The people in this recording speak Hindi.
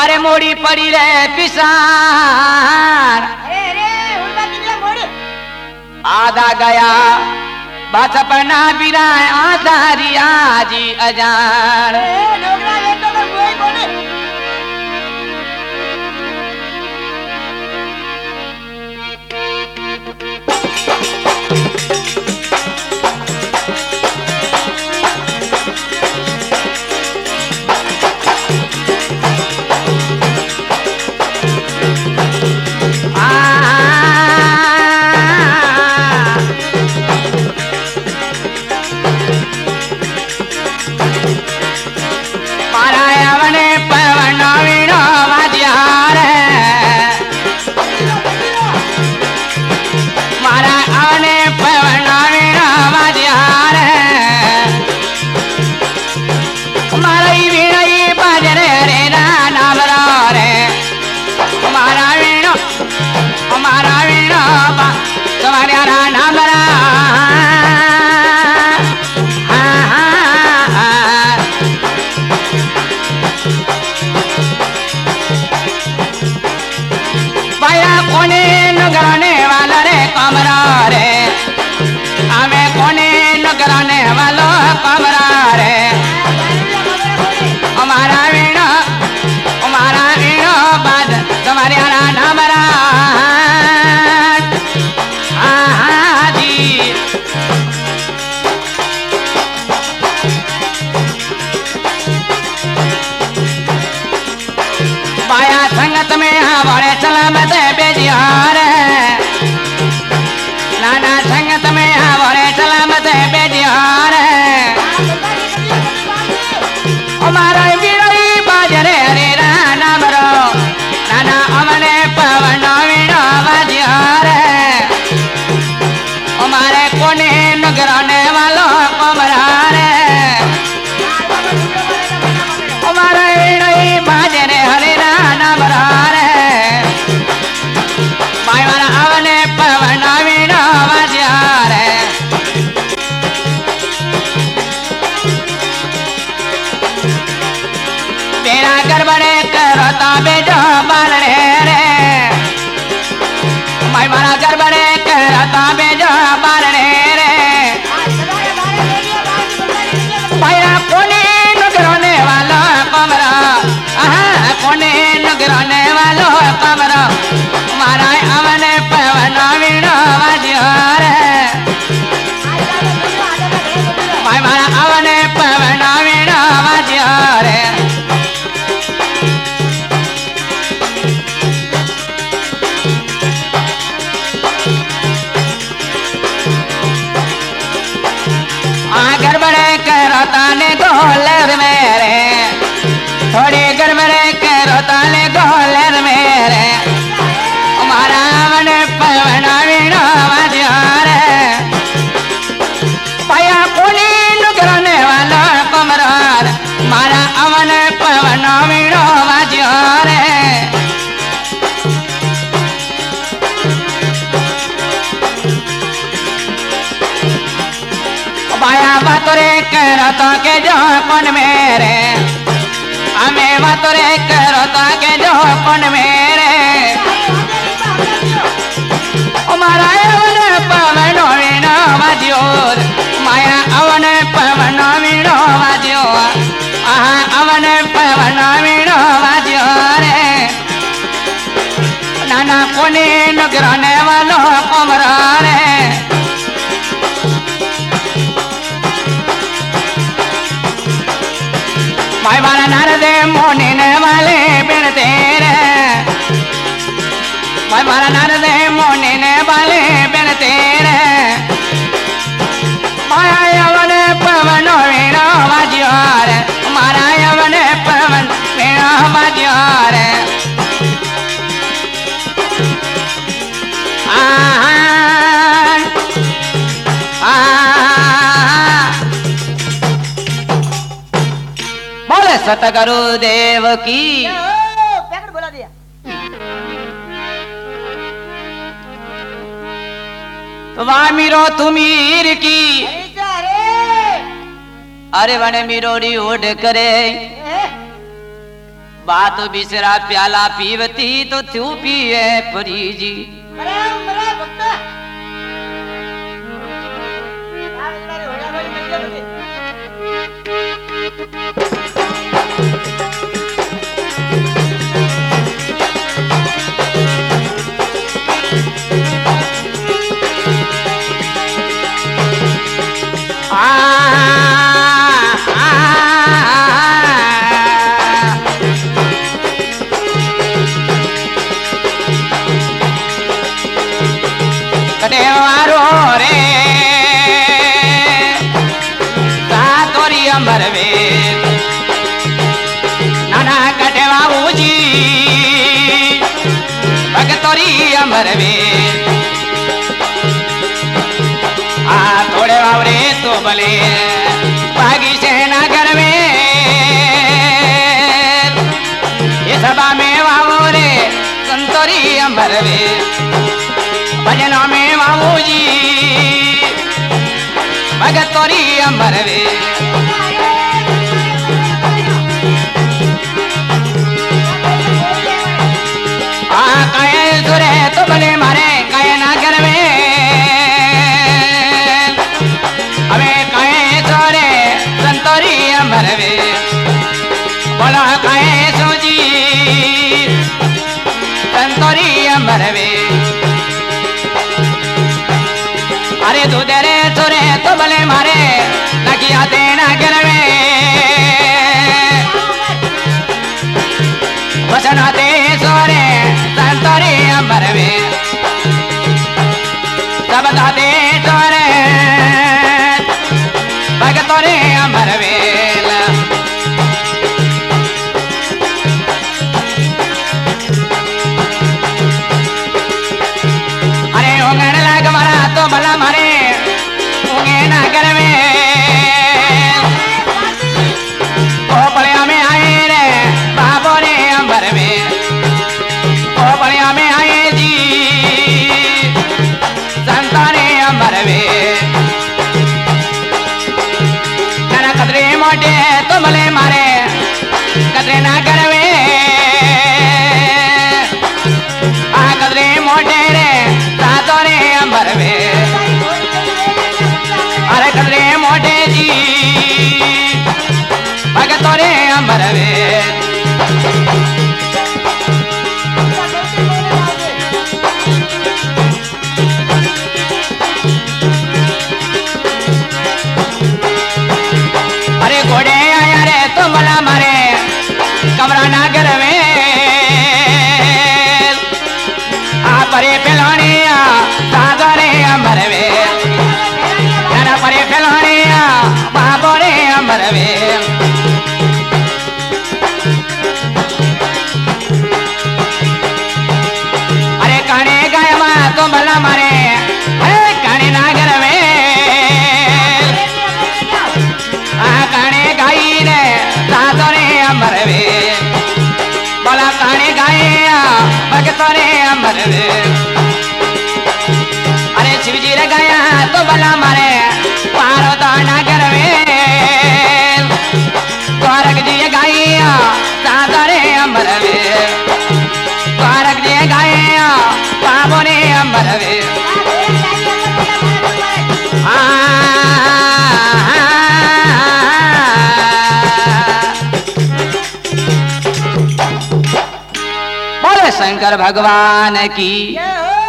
अरे मोड़ी पड़ी रे पिसान आधा गया बचपना बिना आधारिया जी अजान थोड़ी गड़बड़े करो ताले गोलर मेरे हमारा मन पवना वीणा वाजार पाया पुनी नुकरने वाला कमरार मारा अमन पवना वीणा वाजार पाया बातोरे करो तो के जो कौन मेरे हमें मतरे करो ताके जो कौन मेरे हमारा अवन पवन वीणा वाज्योर माया अवन पवन वीणा वाज्योर आहा अवन पवन वीणा वाज्योर नाना कोने नगराने वालो कमरा रे भाई मारा नारदे मोने वाले बिन तेरे भाई मारा नारदे मोने वाले बिन तेरे माया यवन पवन वीणा वाज्योर मारा यवन पवन वीणा वाज्योर सतगुरु देव की बोला दिया तो वाह मीरो तुमीर की अरे बने मीरोड़ी उड़ करे बात बिसरा प्याला पीवती तो थू पिए परी जी बरे भक्त नारे होया भाई मिल गए कटेवारो रे सातोरी अंबर वे नाना कटेवाऊ जी भगतोरी अंबर वे आ थोड़े वावरे तो भले बागी से नगर में ये सभा में वावो रे संतोरी अंबर वे भजना में बाबू जी भगतोरी अंबर वे आ कहे सुरे तो भले मारे कहे नागर में हमें कहे सुरे संतोरी अंबर वे बोला कहे सोजी संतोरी अंबर वे अरे दूधरे सुरे तो भले मारे लगिया देना घर में बसना दे सोरे संतोरी अंबर में सब दादे सोरे भगतोरे अंबर में अरे होंगन लग मारा तो भला मारे होंगे नगर में ओ बलिया में आए रे बाबो रे अंबर में ओ बलिया में आए जी संताने अंबर में तेरा कदरे मोटे तो भले मारे कदरे नगर में आ कदरे मोटे रे सातों रे अंबर में अरे कदरे मोटे जी भगतोरे अंबर में अरे घोड़े आया रे तो मला मारे कमरा नागर में आ परे पिलाने सागरे अंबर में तेरा परे पिलाने बाबो रे अंबर में अरे काने गाय मा तो मला मारे काने नागर में आ काने गाई रे सागरे अंबर में बोला काने गाय भगतोरे अंबर में अरे शिवजी रे गाया तो भला मारे पार्वता नगर में द्वारक जी गाया सादरे अंबर में द्वारक जी गाया बाबो ने अंबर में बोले शंकर भगवान की जय हो